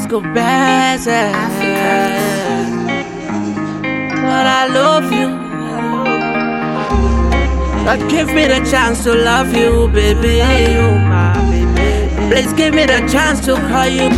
go better. But I love you. But give me the chance to love you, baby. Please give me the chance to call you.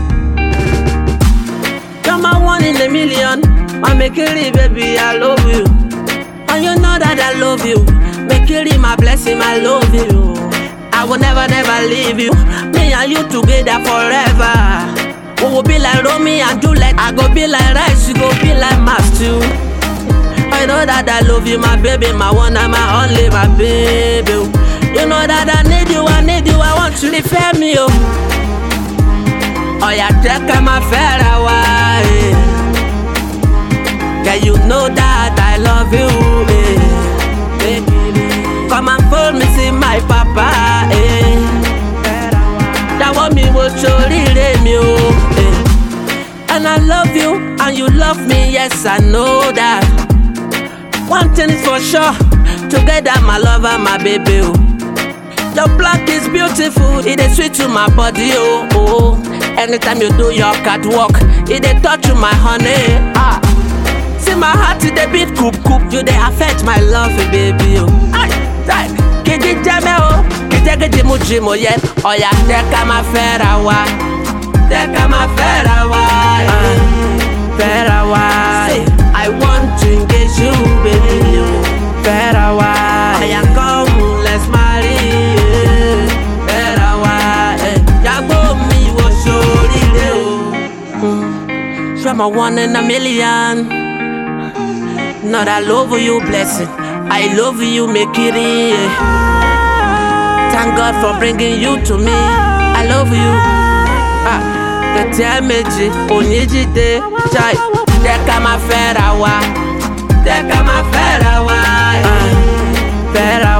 You're my one in a million. My Mekiri, baby, I love you. And you know that I love you. Mekiri, my blessing, I love you. I will never, never leave you. Me and you together forever. We will be like Romeo and Juliet. I go be like rice, you go be like stew. I know that I love you, my baby, my one and my only, my baby. You know that I need you, I want you to refer me, oh. Oh, yeah, take my fair away. Yeah, you know that I love you, eh. Come and phone me, see my papa, eh. That want me, what you really me, oh, eh. And I love you, and you love me, yes, I know that. One thing is for sure, together my lover, my baby, oh. Your black is beautiful, it is sweet to my body, oh, oh. Anytime you do your catwalk, it dey touch you, my honey, ah. See my heart, it dey beat coop coop. You dey affect my love, baby, oh. Ay, kiji jame, oh. Kiji mujimo, yeah. Oh, yeah, teka ma ferawa. Teka ma ferawa, ferawa. I want to engage you, baby, oh. Ferawa. Oh, yeah, come, let's marry, ferawa. Yeah, go me, what shorty, oh. You're my one in a million. Not I love you, blessed. I love you, Mekiri. Thank God for bringing you to me. I love you. The damage, Onyejide, Jai. Teka ma ferawa. Teka ma ferawa.